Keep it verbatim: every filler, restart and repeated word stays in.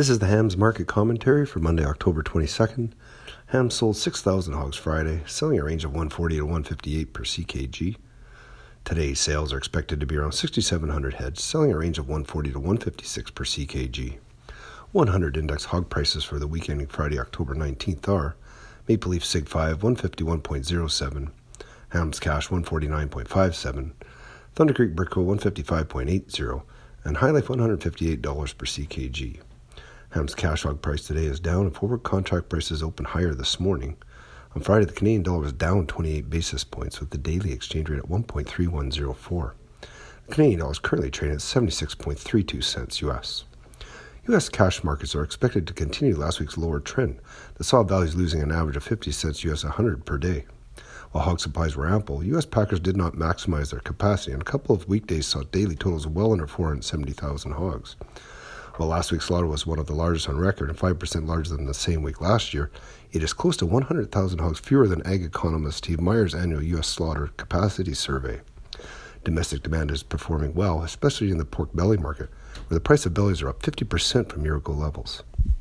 This is the Hams Market Commentary for Monday, October twenty-second. Hams sold six thousand hogs Friday, selling a range of one forty to one fifty-eight per C K G. Today's sales are expected to be around sixty-seven hundred heads, selling a range of one forty to one fifty-six per C K G. one hundred index hog prices for the week ending Friday, October nineteenth are Maple Leaf Sig five, one fifty-one point zero seven, Hams Cash, one forty-nine point five seven, Thunder Creek Brickco, one fifty-five point eight zero, and High Life, one hundred fifty-eight dollars per C K G. Hams cash hog price today is down, and forward contract prices open higher this morning. On Friday, the Canadian dollar was down twenty-eight basis points, with the daily exchange rate at one point three one zero four. The Canadian dollar is currently trading at seventy-six point three two cents U S. U S cash markets are expected to continue last week's lower trend that saw values losing an average of fifty cents U S a hundred per day. While hog supplies were ample, U S packers did not maximize their capacity, and a couple of weekdays saw daily totals well under four hundred seventy thousand hogs. While last week's slaughter was one of the largest on record and five percent larger than the same week last year, it is close to one hundred thousand hogs fewer than ag economist Steve Meyer's annual U S slaughter capacity survey. Domestic demand is performing well, especially in the pork belly market, where the price of bellies are up fifty percent from year-ago levels.